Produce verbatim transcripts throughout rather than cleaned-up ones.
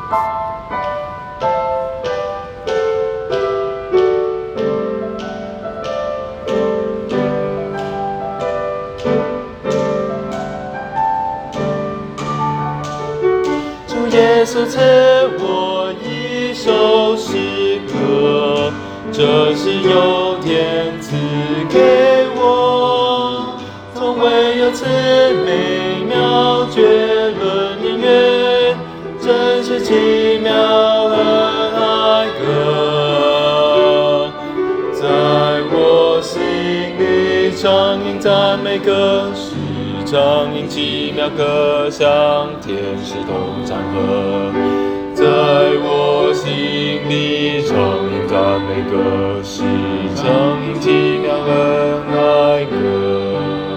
主耶稣赐我一首诗歌，这是由天赐给我，从未有此美妙绝伦音乐，真是奇妙恩爱歌，在我心里唱吟赞美歌，唱吟奇妙歌响，天使同唱和。在我心里唱吟赞美歌，是唱吟奇妙恩爱歌。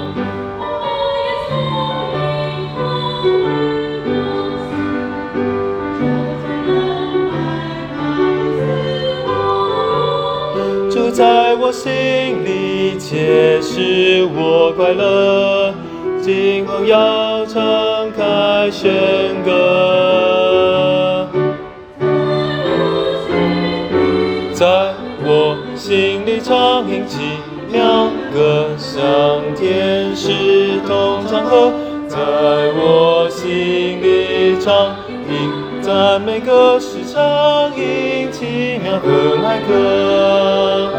主在我心里，且使我快乐。今后要敞开宣歌，在我心里唱吟奇妙歌响，天使同唱和，在我心里唱吟赞美歌，是唱吟奇妙恩爱歌。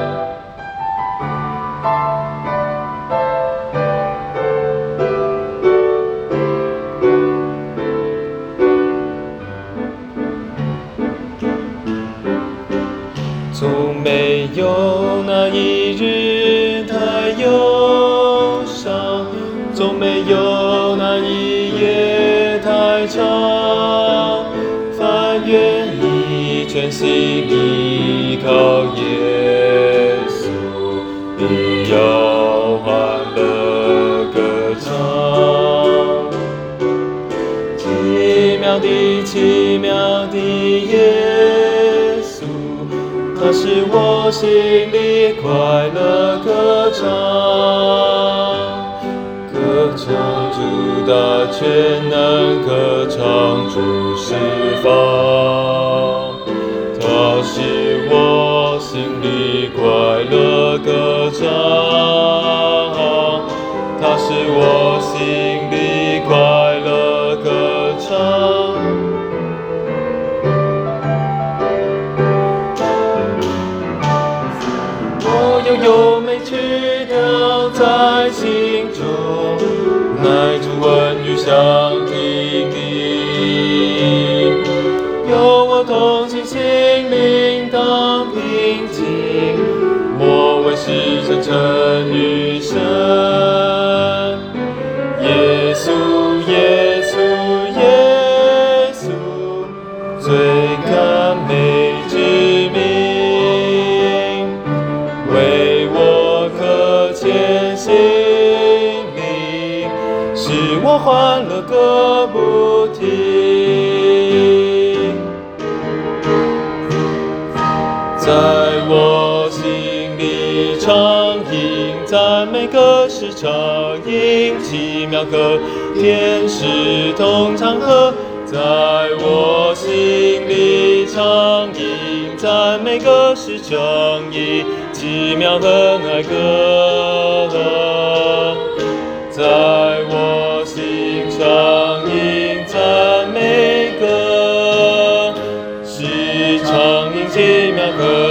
总没有那一日太忧伤，总没有那一夜太长。凡愿意全心依靠耶稣，必要欢乐歌唱。奇妙的，奇妙的耶稣，它使我心里快乐歌唱，歌唱主大全能，歌唱主释放。它使我心里快乐歌唱，它使我心里快乐歌唱。有美曲调在心中，乃主温语相听你。有我同行，心灵当平静，莫问是真诚与神。耶稣，耶稣，耶稣，最甘美之名，为我可牵心灵，使我欢乐歌不停。在我心里唱吟赞美歌，是唱吟奇妙歌，天使同唱和。在我心里唱吟赞美歌，是唱吟奇妙恩爱歌。在我心唱吟赞美歌，是唱吟奇妙歌。